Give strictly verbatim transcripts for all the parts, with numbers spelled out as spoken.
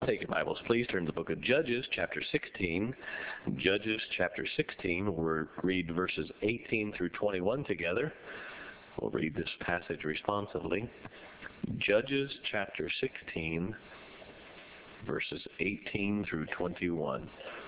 Take your Bibles, please. Turn to the book of Judges, chapter sixteen. Judges, chapter sixteen. We'll read verses eighteen through twenty-one together. We'll read this passage responsively. Judges, chapter sixteen, verses eighteen through twenty-one.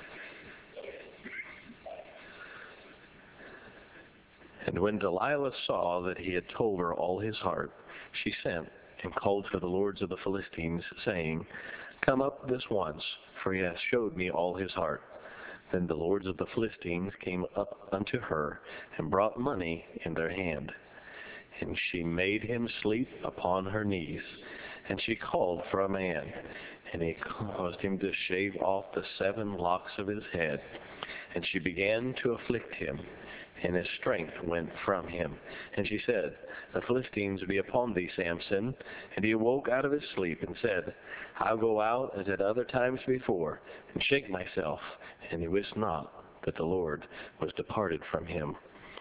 And when Delilah saw that he had told her all his heart, she sent and called for the lords of the Philistines, saying, Come up this once, for he hath showed me all his heart. Then the lords of the Philistines came up unto her, and brought money in their hand. And she made him sleep upon her knees, and she called for a man, and he caused him to shave off the seven locks of his head. And she began to afflict him, and his strength went from him. And she said, The Philistines be upon thee, Samson. And he awoke out of his sleep, and said, I'll go out as at other times before, and shake myself. And he wist not that the Lord was departed from him.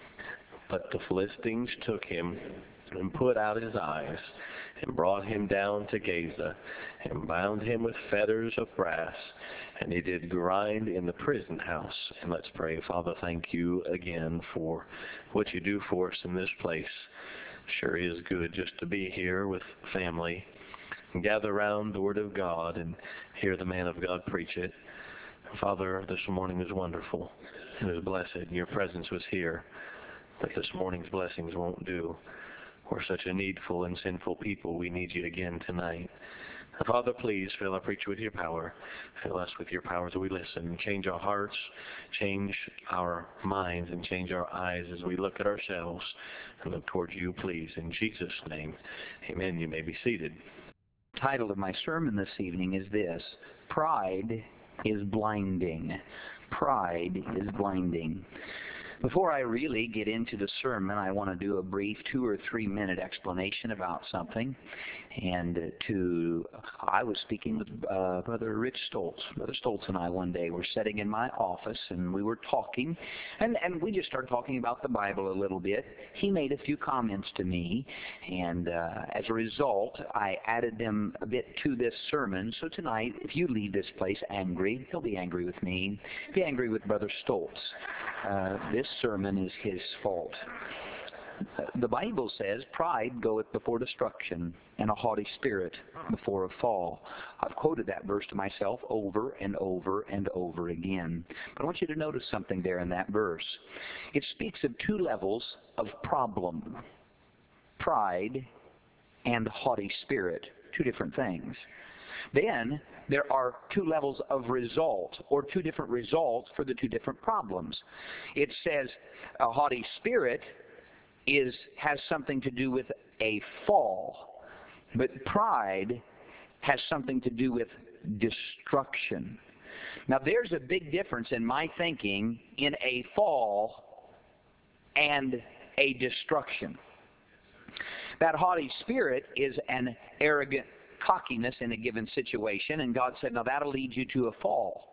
But the Philistines took him, and put out his eyes, and brought him down to Gaza, and bound him with fetters of brass, and he did grind in the prison house. And let's pray. Father, thank you again for what you do for us in this place. Sure is good just to be here with family and gather around the Word of God and hear the man of God preach it. Father, this morning was wonderful. It was blessed, and your presence was here. But this morning's blessings won't do. We're such a needful and sinful people. We need you again tonight. Father, please fill our preacher with your power. Fill us with your power as we listen. Change our hearts, change our minds, and change our eyes as we look at ourselves and look towards you, please. In Jesus' name, amen. You may be seated. The title of my sermon this evening is this: Pride is Blinding. Pride is blinding. Before I really get into the sermon, I want to do a brief two or three minute explanation about something. And to, I was speaking with uh, Brother Rich Stoltz. Brother Stoltz and I one day were sitting in my office, and we were talking, and, and we just started talking about the Bible a little bit. He made a few comments to me, and uh, as a result, I added them a bit to this sermon. So tonight, if you leave this place angry, he'll be angry with me, be angry with Brother Stoltz. Uh, this sermon is his fault. The Bible says, pride goeth before destruction, and a haughty spirit before a fall. I've quoted that verse to myself over and over and over again. But I want you to notice something there in that verse. It speaks of two levels of problem: pride and haughty spirit, two different things. Then there are two levels of result, or two different results for the two different problems. It says a haughty spirit is has something to do with a fall, but pride has something to do with destruction. Now there's a big difference in my thinking in a fall and a destruction. That haughty spirit is an arrogant cockiness in a given situation, and God said, now that'll lead you to a fall.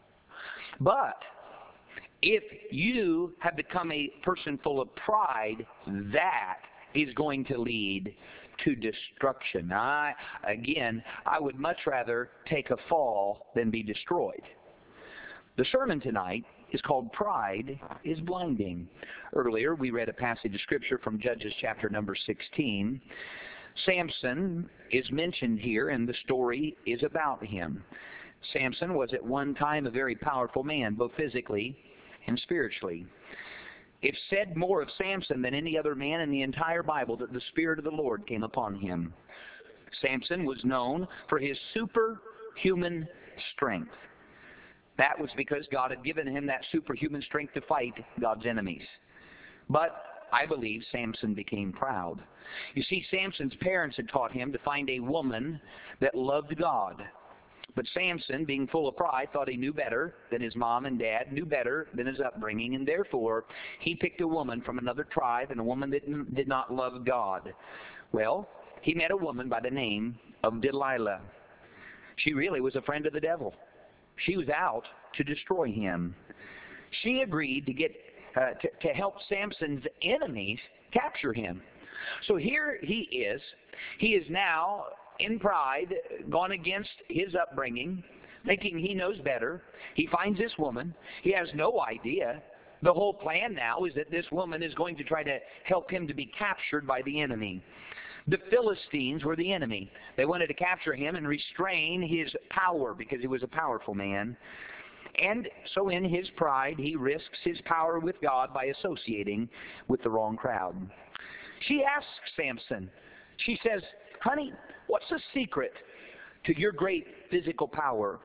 But if you have become a person full of pride, that is going to lead to destruction. Now, I, again, I would much rather take a fall than be destroyed. The sermon tonight is called Pride is Blinding. Earlier, we read a passage of Scripture from Judges chapter number sixteen. Samson is mentioned here, and the story is about him. Samson was at one time a very powerful man, both physically and spiritually. It's said more of Samson than any other man in the entire Bible that the Spirit of the Lord came upon him. Samson was known for his superhuman strength. That was because God had given him that superhuman strength to fight God's enemies. But I believe Samson became proud. You see, Samson's parents had taught him to find a woman that loved God. But Samson, being full of pride, thought he knew better than his mom and dad, knew better than his upbringing, and therefore he picked a woman from another tribe, and a woman that did not love God. Well, he met a woman by the name of Delilah. She really was a friend of the devil. She was out to destroy him. She agreed to get uh, to, to help Samson's enemies capture him. So here he is. He is now in pride, gone against his upbringing, thinking he knows better. He finds this woman. He has no idea. The whole plan now is that this woman is going to try to help him to be captured by the enemy. The Philistines were the enemy. They wanted to capture him and restrain his power because he was a powerful man. And so in his pride, he risks his power with God by associating with the wrong crowd. She asks Samson, she says, honey, what's the secret to your great physical power?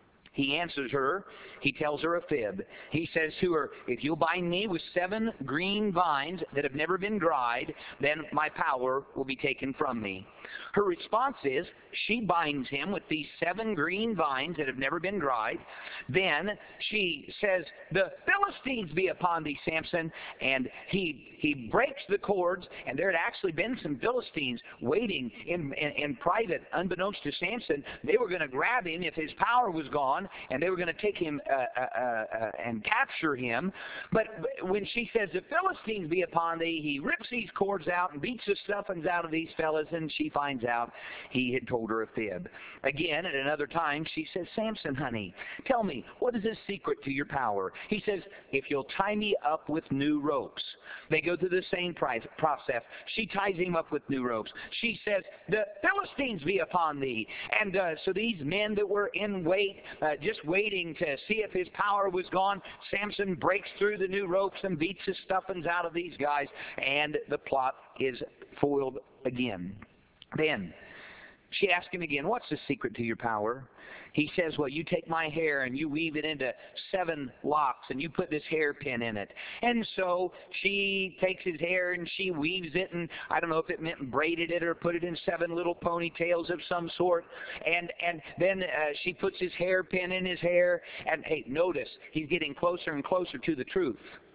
He answers her. He tells her a fib. He says to her, if you'll bind me with seven green vines that have never been dried, then my power will be taken from me. Her response is, she binds him with these seven green vines that have never been dried. Then she says, the Philistines be upon thee, Samson. And he he breaks the cords, and there had actually been some Philistines waiting in, in, in private, unbeknownst to Samson. They were going to grab him if his power was gone, and they were going to take him uh, uh, uh, and capture him. But when she says, the Philistines be upon thee, he rips these cords out and beats the stuffings out of these fellas, and she finds out he had told her a fib. Again, at another time, she says, Samson, honey, tell me, what is the secret to your power? He says, if you'll tie me up with new ropes. They go through the same process. She ties him up with new ropes. She says, the Philistines be upon thee. And uh, so these men that were in wait, uh, just waiting to see if his power was gone, Samson breaks through the new ropes and beats the stuffings out of these guys, and the plot is foiled again. Then she asks him again, what's the secret to your power? He says, well, you take my hair and you weave it into seven locks and you put this hairpin in it. And so she takes his hair and she weaves it, and I don't know if it meant braided it or put it in seven little ponytails of some sort. And and then uh, she puts his hairpin in his hair. And hey, notice, he's getting closer and closer to the truth.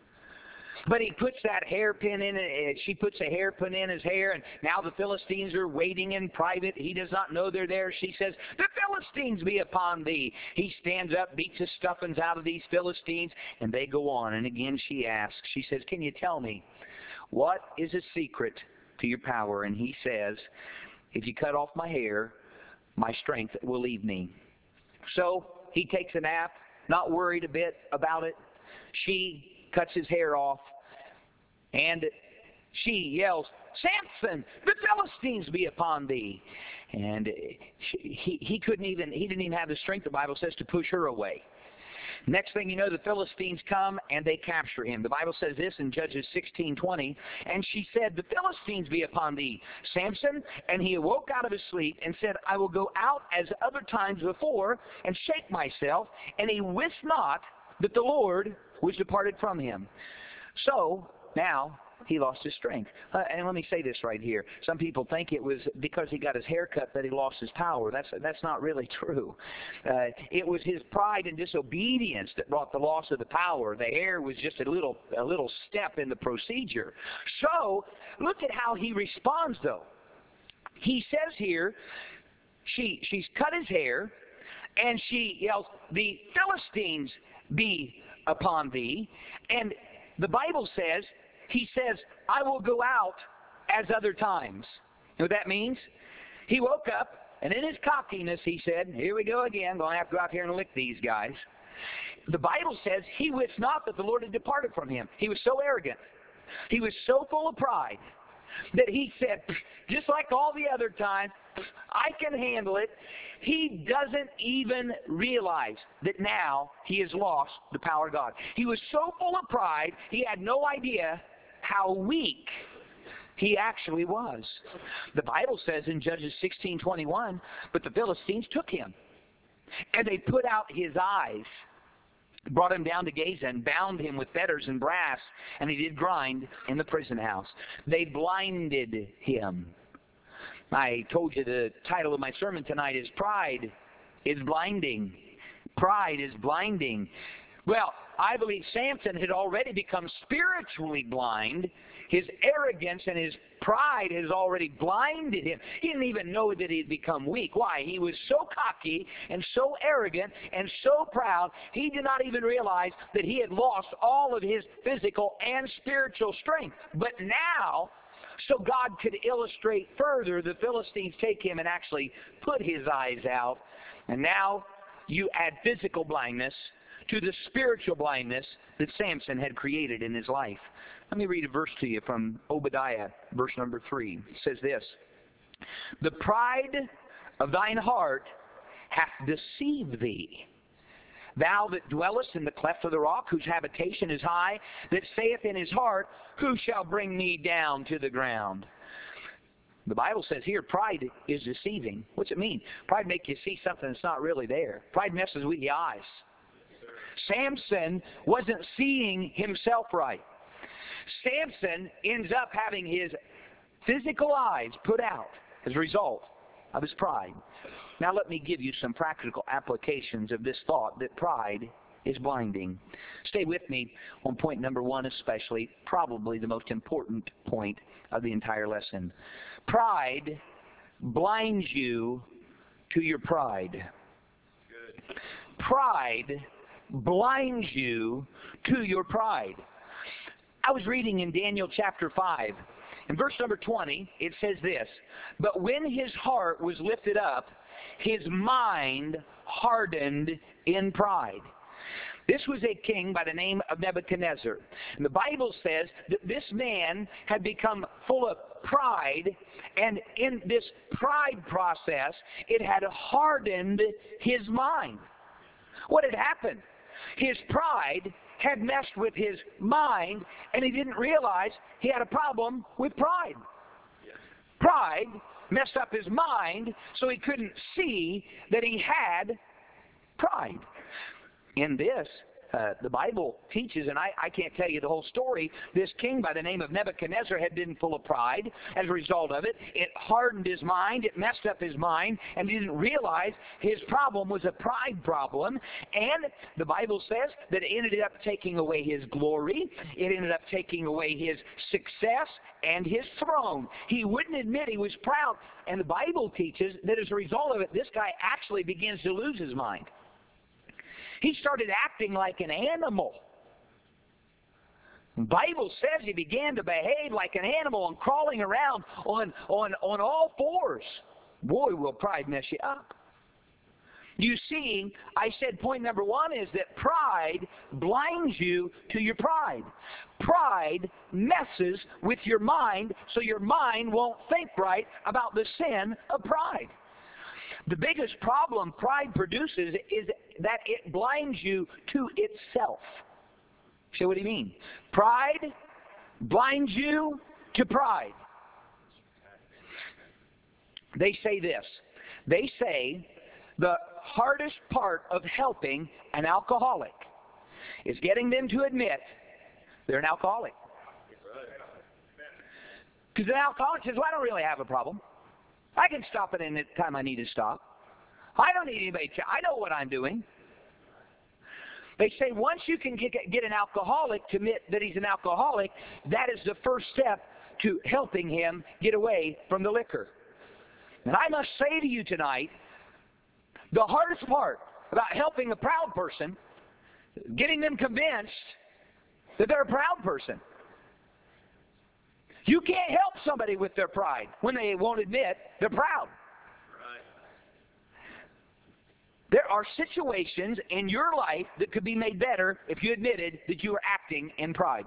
But he puts that hairpin in it. She puts a hairpin in his hair, and now the Philistines are waiting in private. He does not know they're there. She says, the Philistines be upon thee. He stands up, beats his stuffings out of these Philistines, and they go on. And again she asks, she says, can you tell me, what is a secret to your power? And he says, if you cut off my hair, my strength will leave me. So he takes a nap, not worried a bit about it. She cuts his hair off, and she yells, Samson, the Philistines be upon thee. And she, he, he couldn't even, he didn't even have the strength, the Bible says, to push her away. Next thing you know, the Philistines come and they capture him. The Bible says this in Judges sixteen twenty, and she said, the Philistines be upon thee, Samson. And he awoke out of his sleep and said, I will go out as other times before and shake myself. And he wist not that the Lord was departed from him. So now he lost his strength. Uh, and let me say this right here. Some people think it was because he got his hair cut that he lost his power. That's that's not really true. Uh, it was his pride and disobedience that brought the loss of the power. The hair was just a little a little step in the procedure. So look at how he responds, though. He says here, she she's cut his hair, and she yells, the Philistines be upon thee. And the Bible says, he says, I will go out as other times. You know what that means? He woke up, and in his cockiness, he said, here we go again, going to have to go out here and lick these guys. The Bible says, he wist not that the Lord had departed from him. He was so arrogant. He was so full of pride that he said, just like all the other times, I can handle it. He doesn't even realize that now he has lost the power of God. He was so full of pride, he had no idea how weak he actually was. The Bible says in Judges sixteen twenty-one, but the Philistines took him, and they put out his eyes, brought him down to Gaza, and bound him with fetters and brass, and he did grind in the prison house. They blinded him. I told you the title of my sermon tonight is Pride is Blinding. Pride is blinding. Well, I believe Samson had already become spiritually blind. His arrogance and his pride has already blinded him. He didn't even know that he had become weak. Why? He was so cocky and so arrogant and so proud, he did not even realize that he had lost all of his physical and spiritual strength. But now, So God could illustrate further. The Philistines take him and actually put his eyes out. And now you add physical blindness to the spiritual blindness that Samson had created in his life. Let me read a verse to you from Obadiah, verse number three. It says this, "The pride of thine heart hath deceived thee. Thou that dwellest in the cleft of the rock, whose habitation is high, that saith in his heart, who shall bring me down to the ground?" The Bible says here, pride is deceiving. What's it mean? Pride makes you see something that's not really there. Pride messes with your eyes. Samson wasn't seeing himself right. Samson ends up having his physical eyes put out as a result of his pride. Now let me give you some practical applications of this thought that pride is blinding. Stay with me on point number one especially, probably the most important point of the entire lesson. Pride blinds you to your pride. Good. Pride blinds you to your pride. I was reading in Daniel chapter five. In verse number twenty, it says this, "But when his heart was lifted up, his mind hardened in pride." This was a king by the name of Nebuchadnezzar. And the Bible says that this man had become full of pride, and in this pride process, it had hardened his mind. What had happened? His pride had messed with his mind, and he didn't realize he had a problem with pride. Pride messed up his mind, so he couldn't see that he had pride. In this, uh, the Bible teaches, and I, I can't tell you the whole story, this king by the name of Nebuchadnezzar had been full of pride. As a result of it, it hardened his mind, it messed up his mind, and he didn't realize his problem was a pride problem. And the Bible says that it ended up taking away his glory, it ended up taking away his success and his throne. He wouldn't admit he was proud, and the Bible teaches that as a result of it, this guy actually begins to lose his mind. He started acting like an animal. The Bible says he began to behave like an animal and crawling around on, on, on all fours. Boy, will pride mess you up. You see, I said point number one is that pride blinds you to your pride. Pride messes with your mind, so your mind won't think right about the sin of pride. The biggest problem pride produces is that it blinds you to itself. So what do you mean? Pride blinds you to pride. They say this. They say the hardest part of helping an alcoholic is getting them to admit they're an alcoholic. Because an alcoholic says, well, I don't really have a problem. I can stop it any time I need to stop. I don't need anybody to, I know what I'm doing. They say once you can get, get an alcoholic to admit that he's an alcoholic, that is the first step to helping him get away from the liquor. And I must say to you tonight, the hardest part about helping a proud person, getting them convinced that they're a proud person. You can't help somebody with their pride when they won't admit they're proud. Right. There are situations in your life that could be made better if you admitted that you were acting in pride.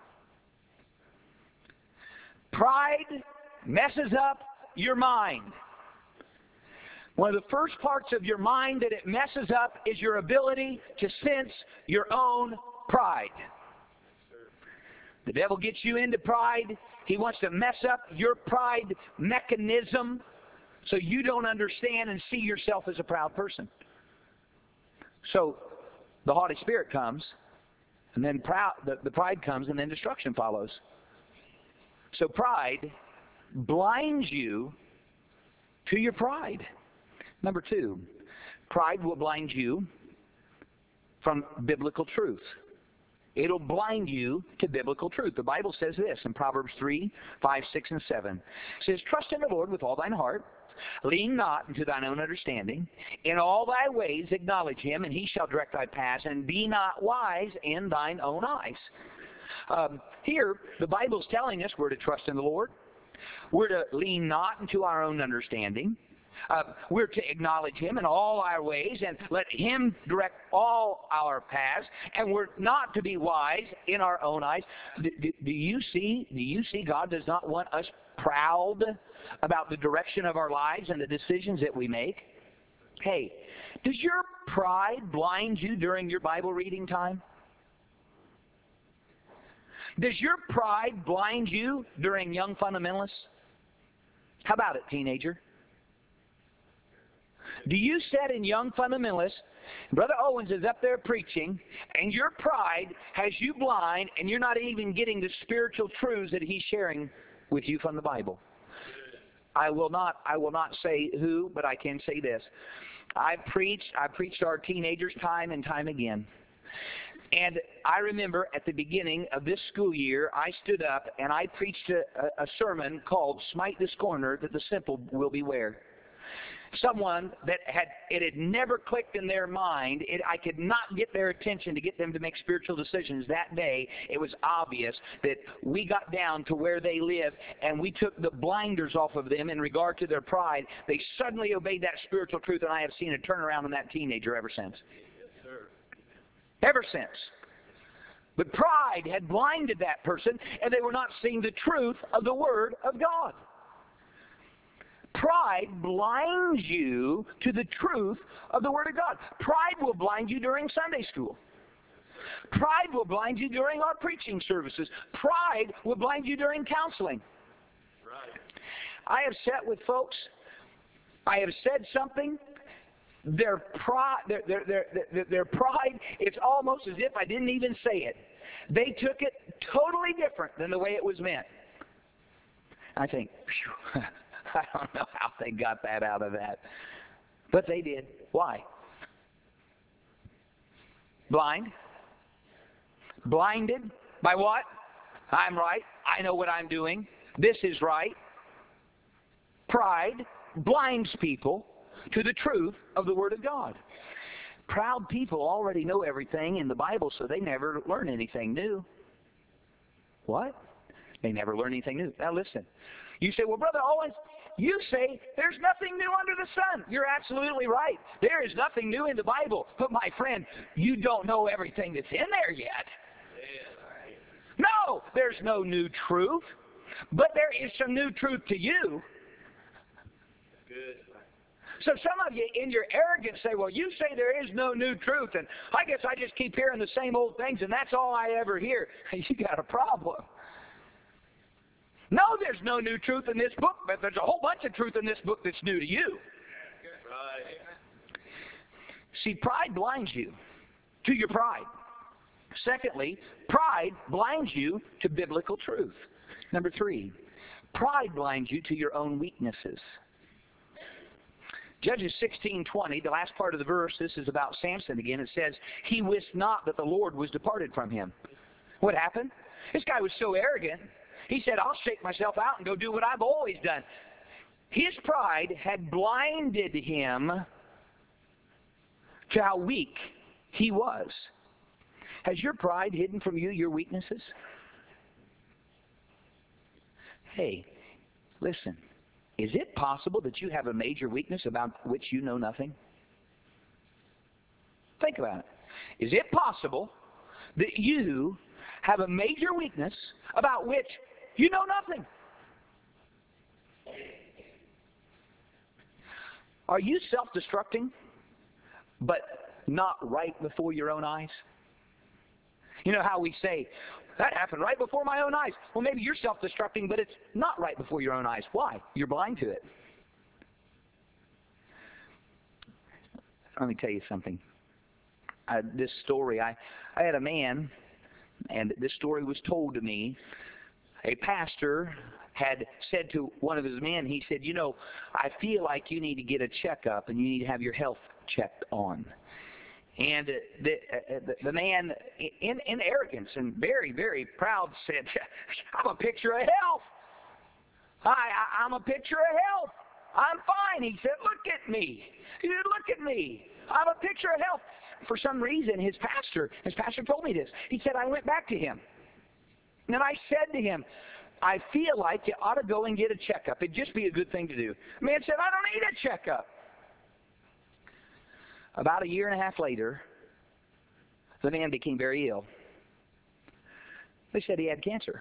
Pride messes up your mind. One of the first parts of your mind that it messes up is your ability to sense your own pride. The devil gets you into pride. He wants to mess up your pride mechanism so you don't understand and see yourself as a proud person. So the haughty spirit comes, and then proud, the, the pride comes, and then destruction follows. So pride blinds you to your pride. Number two, pride will blind you from biblical truth. It'll blind you to biblical truth. The Bible says this in Proverbs three, five, six, and seven. It says, trust in the Lord with all thine heart. Lean not into thine own understanding. In all thy ways acknowledge him, and he shall direct thy paths. And be not wise in thine own eyes. Um, here, the Bible's telling us we're to trust in the Lord. We're to lean not into our own understanding. Uh, we're to acknowledge Him in all our ways and let Him direct all our paths. And we're not to be wise in our own eyes. Do, do, do you see? Do you see? God does not want us proud about the direction of our lives and the decisions that we make. Hey, does your pride blind you during your Bible reading time? Does your pride blind you during Young Fundamentalists? How about it, teenager? Do you sit in Young Fundamentalists, Brother Owens is up there preaching, and your pride has you blind, and you're not even getting the spiritual truths that he's sharing with you from the Bible? I will not I will not say who, but I can say this. I've preached, I preached our teenagers time and time again. And I remember at the beginning of this school year, I stood up and I preached a, a sermon called Smite the Scorner that the simple will beware. Someone that had, it had never clicked in their mind. It, I could not get their attention to get them to make spiritual decisions that day. It was obvious that we got down to where they live and we took the blinders off of them in regard to their pride. They suddenly obeyed that spiritual truth, and I have seen a turnaround in that teenager ever since. Yes, sir. Ever since. But pride had blinded that person, and they were not seeing the truth of the Word of God. Pride blinds you to the truth of the Word of God. Pride will blind you during Sunday school. Pride will blind you during our preaching services. Pride will blind you during counseling. Right. I have sat with folks. I have said something. Their pride, their, their, their, their, their pride, it's almost as if I didn't even say it. They took it totally different than the way it was meant. I think, phew, I don't know how they got that out of that. But they did. Why? Blind. Blinded by what? I'm right. I know what I'm doing. This is right. Pride blinds people to the truth of the Word of God. Proud people already know everything in the Bible, so they never learn anything new. What? They never learn anything new. Now listen. You say, well, Brother Owens, you say there's nothing new under the sun. You're absolutely right. There is nothing new in the Bible. But my friend, you don't know everything that's in there yet. No, there's no new truth. But there is some new truth to you. Good. So some of you, in your arrogance, say, well, you say there is no new truth, and I guess I just keep hearing the same old things, and that's all I ever hear. You got a problem. No, there's no new truth in this book, but there's a whole bunch of truth in this book that's new to you. Right. See, pride blinds you to your pride. Secondly, pride blinds you to biblical truth. Number three, pride blinds you to your own weaknesses. Judges sixteen twenty, the last part of the verse, this is about Samson again. It says, he wist not that the Lord was departed from him. What happened? This guy was so arrogant. He said, I'll shake myself out and go do what I've always done. His pride had blinded him to how weak he was. Has your pride hidden from you your weaknesses? Hey, listen. Is it possible that you have a major weakness about which you know nothing? Think about it. Is it possible that you have a major weakness about which you know nothing? Are you self-destructing, but not right before your own eyes? You know how we say, that happened right before my own eyes. Well, maybe you're self-destructing, but it's not right before your own eyes. Why? You're blind to it. Let me tell you something. Uh, this story, I, I had a man, and this story was told to me. A pastor had said to one of his men, he said, you know, I feel like you need to get a checkup and you need to have your health checked on. And the, the, the man, in, in arrogance and very, very proud, said, I'm a picture of health. I, I, I'm a picture of health. I'm fine. He said, look at me. He said, look at me. I'm a picture of health. For some reason, his pastor, his pastor told me this. He said, I went back to him. And I said to him, I feel like you ought to go and get a checkup. It'd just be a good thing to do. The man said, I don't need a checkup. About a year and a half later, the man became very ill. They said he had cancer.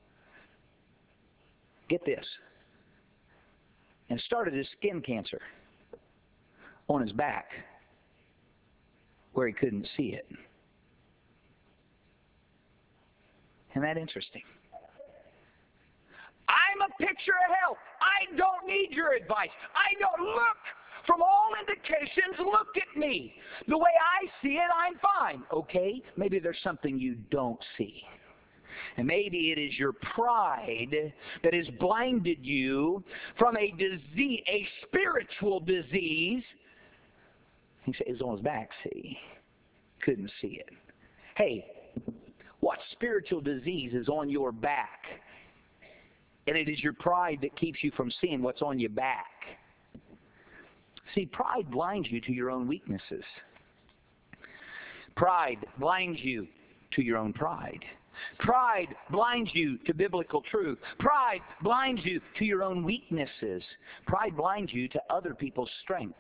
Get this. And started his skin cancer on his back where he couldn't see it. Isn't that interesting? I'm a picture of health. I don't need your advice. I don't look. From all indications, look at me. The way I see it, I'm fine. Okay, maybe there's something you don't see. And maybe it is your pride that has blinded you from a disease, a spiritual disease. He said, it's on his back, see. Couldn't see it. Hey, what spiritual disease is on your back? And it is your pride that keeps you from seeing what's on your back. See, pride blinds you to your own weaknesses. Pride blinds you to your own pride. Pride blinds you to biblical truth. Pride blinds you to your own weaknesses. Pride blinds you to other people's strengths.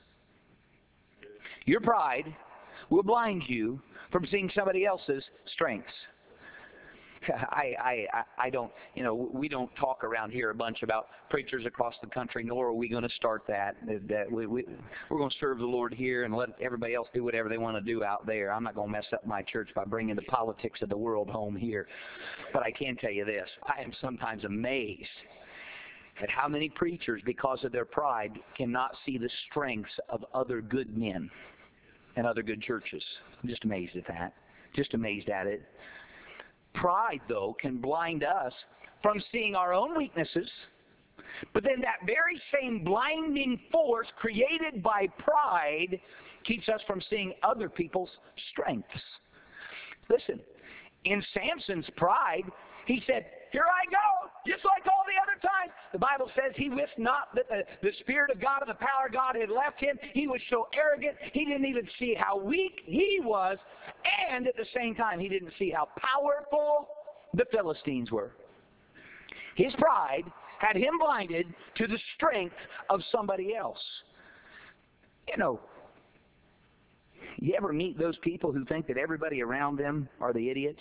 Your pride will blind you from seeing somebody else's strengths. I, I, I don't, you know, we don't talk around here a bunch about preachers across the country, nor are we going to start that. That we, we, we're going to serve the Lord here and let everybody else do whatever they want to do out there. I'm not going to mess up my church by bringing the politics of the world home here. But I can tell you this, I am sometimes amazed at how many preachers, because of their pride, cannot see the strengths of other good men and other good churches. I'm just amazed at that. Just amazed at it. Pride, though, can blind us from seeing our own weaknesses, but then that very same blinding force created by pride keeps us from seeing other people's strengths. Listen, in Samson's pride, he said, here I go, just like all the other times. The Bible says he wist not that the, the Spirit of God and the power of God had left him. He was so arrogant, he didn't even see how weak he was, and at the same time, he didn't see how powerful the Philistines were. His pride had him blinded to the strength of somebody else. You know, you ever meet those people who think that everybody around them are the idiots?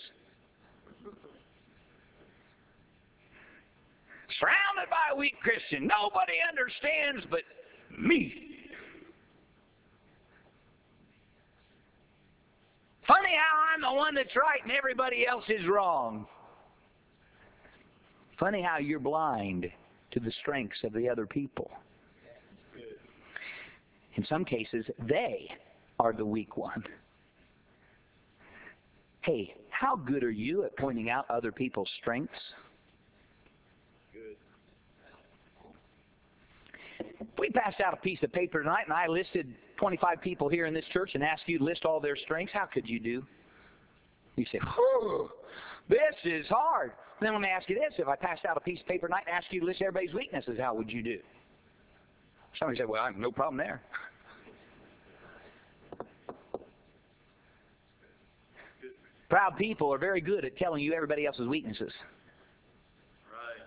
Surrounded by a weak Christian. Nobody understands but me. Funny how I'm the one that's right and everybody else is wrong. Funny how you're blind to the strengths of the other people. In some cases, they are the weak one. Hey, how good are you at pointing out other people's strengths? We passed out a piece of paper tonight and I listed twenty-five people here in this church and asked you to list all their strengths. How could you do? You say, whew, this is hard. Then let me ask you this. If I passed out a piece of paper tonight and asked you to list everybody's weaknesses, how would you do? Somebody said, well, I have no problem there. Proud people are very good at telling you everybody else's weaknesses. Right.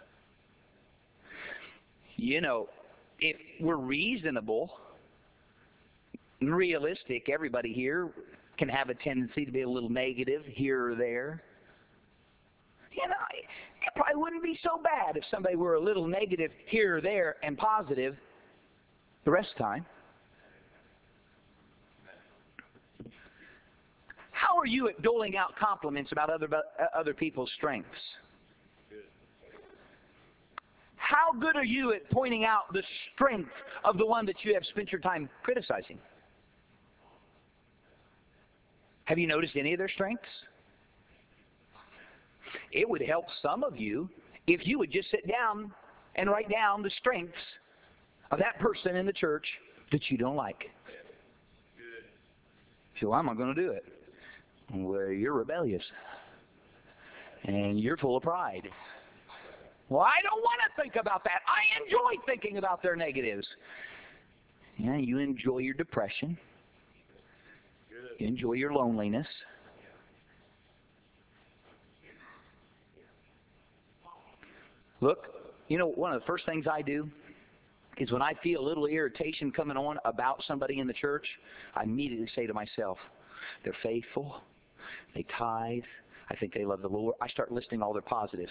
You know, if we're reasonable and realistic, everybody here can have a tendency to be a little negative here or there. You know, it probably wouldn't be so bad if somebody were a little negative here or there and positive the rest of the time. How are you at doling out compliments about other, other people's strengths? How good are you at pointing out the strength of the one that you have spent your time criticizing? Have you noticed any of their strengths? It would help some of you if you would just sit down and write down the strengths of that person in the church that you don't like. So I'm not going to do it. Well, you're rebellious. And you're full of pride. Well, I don't want to think about that. I enjoy thinking about their negatives. Yeah, you enjoy your depression. You enjoy your loneliness. Look, you know, one of the first things I do is when I feel a little irritation coming on about somebody in the church, I immediately say to myself, they're faithful, they tithe, I think they love the Lord. I start listing all their positives.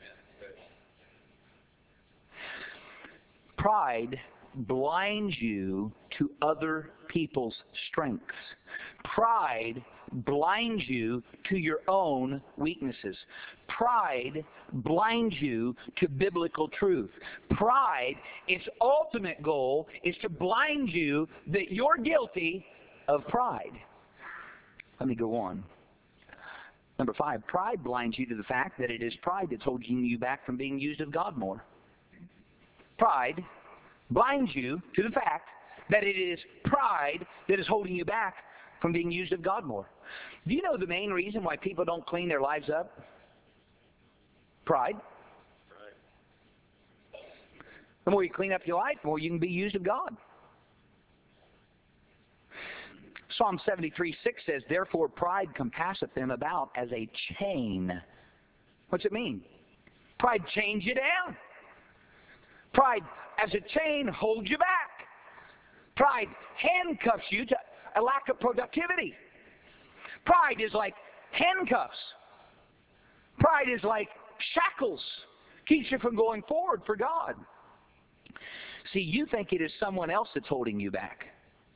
Pride blinds you to other people's strengths. Pride blinds you to your own weaknesses. Pride blinds you to biblical truth. Pride, its ultimate goal is to blind you that you're guilty of pride. Let me go on. Number five, pride blinds you to the fact that it is pride that's holding you back from being used of God more. Pride blinds you to the fact that it is pride that is holding you back from being used of God more. Do you know the main reason why people don't clean their lives up? Pride. The more you clean up your life, the more you can be used of God. Psalm seventy-three six says, therefore pride compasseth them about as a chain. What's it mean? Pride chains you down. Pride, as a chain, holds you back. Pride handcuffs you to a lack of productivity. Pride is like handcuffs. Pride is like shackles. Keeps you from going forward for God. See, you think it is someone else that's holding you back.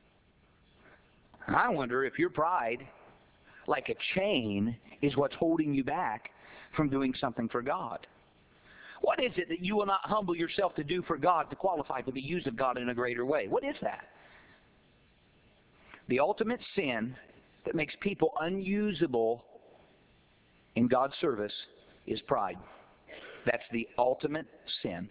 I wonder if your pride, like a chain, is what's holding you back from doing something for God. What is it that you will not humble yourself to do for God to qualify to be used of God in a greater way? What is that? The ultimate sin that makes people unusable in God's service is pride. That's the ultimate sin.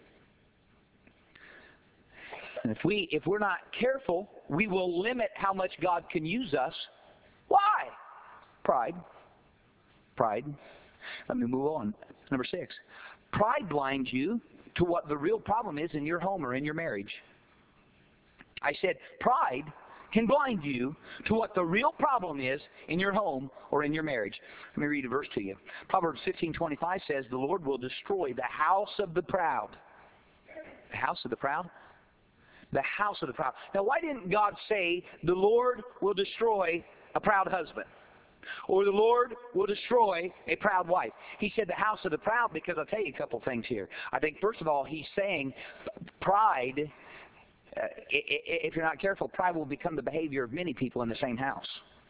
And if we if we're not careful, we will limit how much God can use us. Why? Pride. Pride. Let me move on. Number six. Pride blinds you to what the real problem is in your home or in your marriage. I said pride can blind you to what the real problem is in your home or in your marriage. Let me read a verse to you. Proverbs fifteen twenty-five says, the Lord will destroy the house of the proud. The house of the proud? The house of the proud. Now, why didn't God say the Lord will destroy a proud husband? Or the Lord will destroy a proud wife? He said the house of the proud because I'll tell you a couple things here. I think, first of all, he's saying pride, uh, if you're not careful, pride will become the behavior of many people in the same house.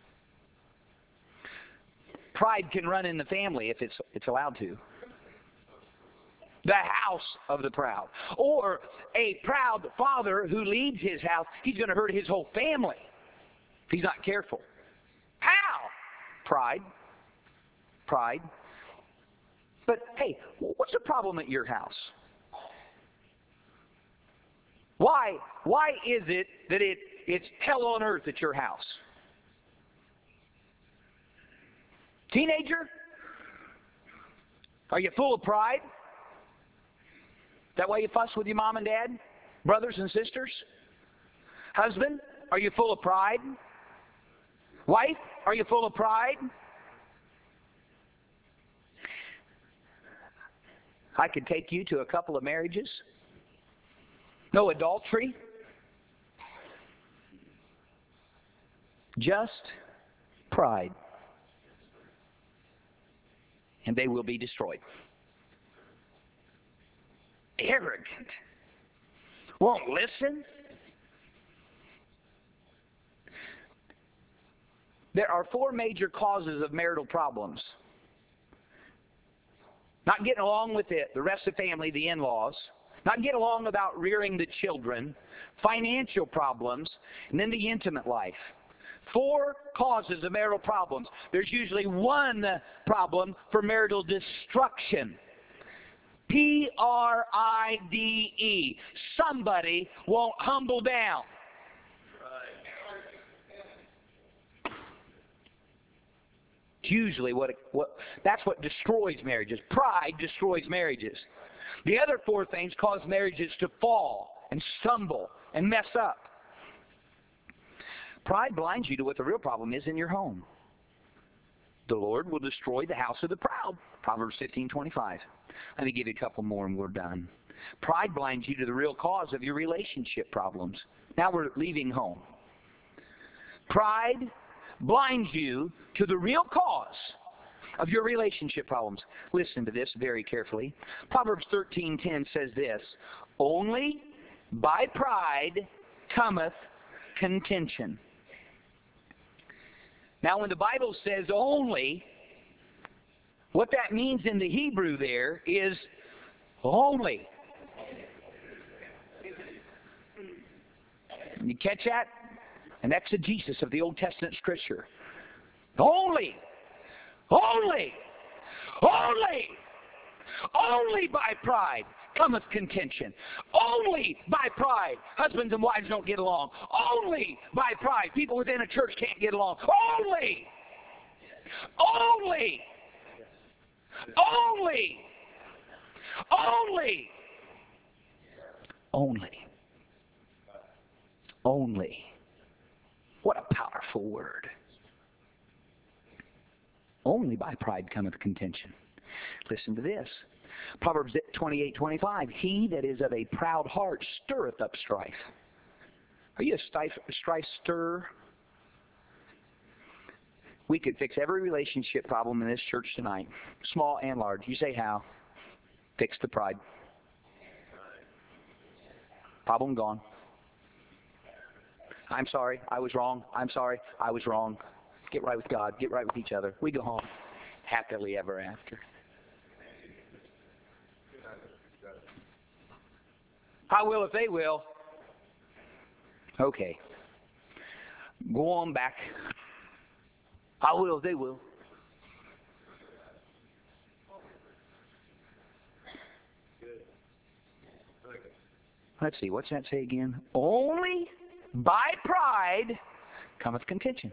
Pride can run in the family if it's, it's allowed to. The house of the proud. Or a proud father who leads his house, he's going to hurt his whole family if he's not careful. How? Pride. Pride. But hey, what's the problem at your house? Why, why is it that it, it's hell on earth at your house? Teenager? Are you full of pride? That why you fuss with your mom and dad? Brothers and sisters? Husband, are you full of pride? Wife, are you full of pride? I could take you to a couple of marriages. No adultery. Just pride. And they will be destroyed. Arrogant. Won't listen. There are four major causes of marital problems. Not getting along with it, the rest of the family, the in-laws. Not getting along about rearing the children. Financial problems. And then the intimate life. Four causes of marital problems. There's usually one problem for marital destruction. P R I D E. Somebody won't humble down. It's usually what, it, what that's what destroys marriages. Pride destroys marriages. The other four things cause marriages to fall and stumble and mess up. Pride blinds you to what the real problem is in your home. The Lord will destroy the house of the proud. Proverbs fifteen twenty-five. Let me give you a couple more and we're done. Pride blinds you to the real cause of your relationship problems. Now we're leaving home. Pride blinds you to the real cause of your relationship problems. Listen to this very carefully. Proverbs thirteen ten says this, only by pride cometh contention. Now when the Bible says only, what that means in the Hebrew there is only. You catch that? An exegesis of the Old Testament Scripture. Only, only, only, only by pride cometh contention. Only by pride husbands and wives don't get along. Only by pride people within a church can't get along. Only, only, only, only, only, only. What a powerful word. Only by pride cometh contention. Listen to this. Proverbs twenty-eight twenty-five. He that is of a proud heart stirreth up strife. Are you a strife, strife stirrer? We could fix every relationship problem in this church tonight, small and large. You say how? Fix the pride. Problem gone. I'm sorry, I was wrong. I'm sorry, I was wrong. Get right with God. Get right with each other. We go home happily ever after. I will if they will. Okay. Go on back. I will if they will. Let's see, what's that say again? Only by pride cometh contention.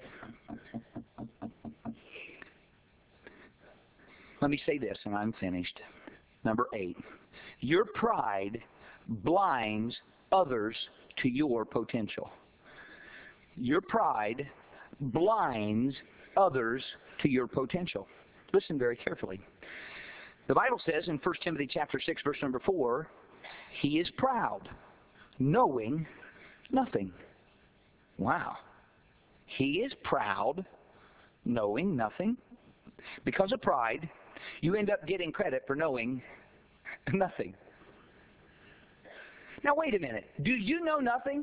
Let me say this and I'm finished. Number eight. Your pride blinds others to your potential. Your pride blinds others to your potential. Listen very carefully. The Bible says in First Timothy chapter six, verse number four, he is proud, knowing nothing. Wow. He is proud, knowing nothing. Because of pride, you end up getting credit for knowing nothing. Now wait a minute. Do you know nothing?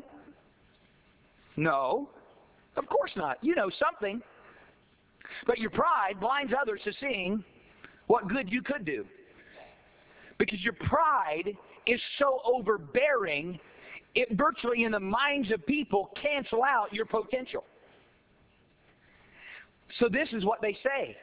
No. Of course not. You know something. But your pride blinds others to seeing what good you could do. Because your pride is so overbearing, it virtually in the minds of people cancel out your potential. So this is what they say.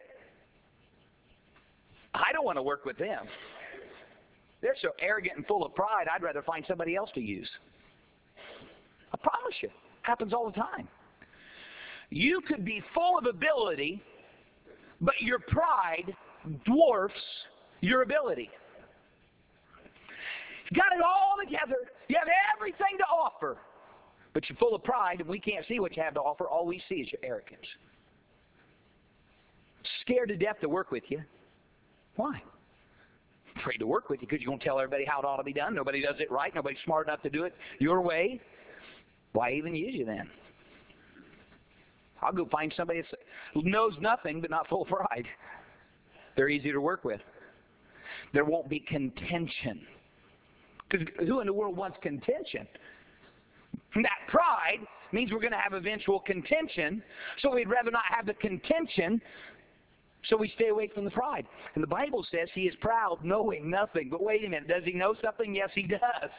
I don't want to work with them. They're so arrogant and full of pride, I'd rather find somebody else to use. I promise you. It happens all the time. You could be full of ability, but your pride dwarfs your ability. You got it all together. You have everything to offer. But you're full of pride and we can't see what you have to offer. All we see is your arrogance. Scared to death to work with you. Why? Afraid to work with you because you're going to tell everybody how it ought to be done. Nobody does it right. Nobody's smart enough to do it your way. Why even use you then? I'll go find somebody who knows nothing but not full of pride. They're easy to work with. There won't be contention. Because who in the world wants contention? That pride means we're going to have eventual contention, so we'd rather not have the contention, so we stay away from the pride. And the Bible says he is proud, knowing nothing. But wait a minute, does he know something? Yes, he does.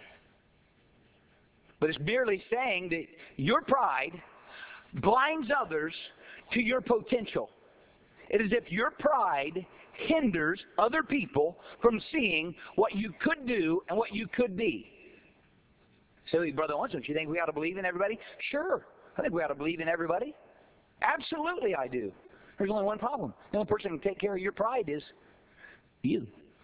But it's merely saying that your pride blinds others to your potential. It is if your pride hinders other people from seeing what you could do and what you could be. So, Brother Owens, don't you think we ought to believe in everybody? Sure. I think we ought to believe in everybody. Absolutely I do. There's only one problem. The only person who can take care of your pride is you.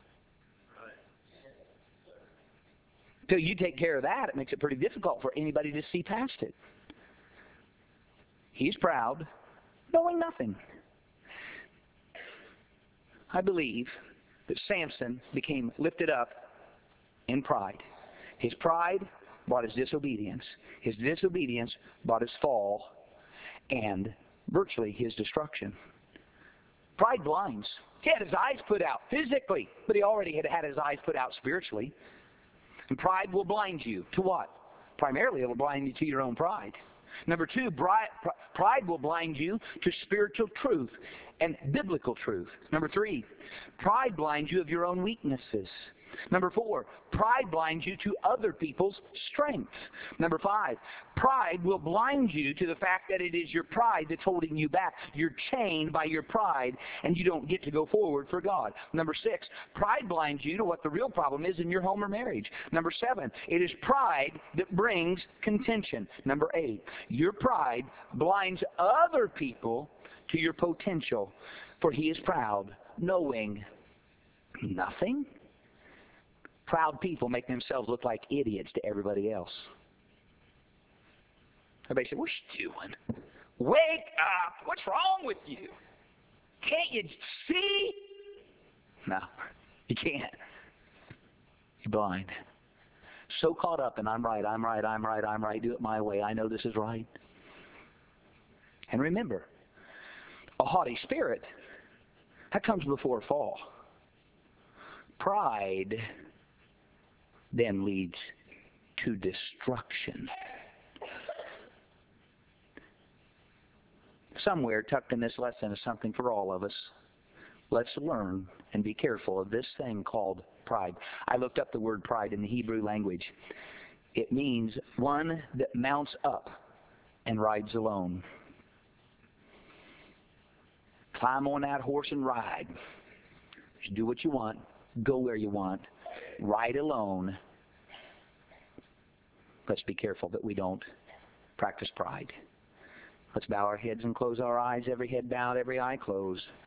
Until you take care of that, it makes it pretty difficult for anybody to see past it. He's proud, knowing nothing. I believe that Samson became lifted up in pride. His pride brought his disobedience. His disobedience brought his fall and virtually his destruction. Pride blinds. He had his eyes put out physically, but he already had had his eyes put out spiritually. And pride will blind you to what? Primarily, it will blind you to your own pride. Number two, pride will blind you to spiritual truth and biblical truth. Number three, pride blinds you of your own weaknesses. Number four, pride blinds you to other people's strength. Number five, pride will blind you to the fact that it is your pride that's holding you back. You're chained by your pride, and you don't get to go forward for God. Number six, pride blinds you to what the real problem is in your home or marriage. Number seven, it is pride that brings contention. Number eight, your pride blinds other people to your potential, for he is proud, knowing nothing. Proud people make themselves look like idiots to everybody else. Everybody says, "What's you doing? Wake up! What's wrong with you? Can't you see?" No, you can't. You're blind. So caught up in I'm right, I'm right, I'm right, I'm right, do it my way, I know this is right. And remember, a haughty spirit, that comes before a fall. Pride then leads to destruction. Somewhere tucked in this lesson is something for all of us. Let's learn and be careful of this thing called pride. I looked up the word pride in the Hebrew language. It means one that mounts up and rides alone. Climb on that horse and ride. Just do what you want. Go where you want. Ride alone. Let's be careful that we don't practice pride. Let's bow our heads and close our eyes. Every head bowed, every eye closed.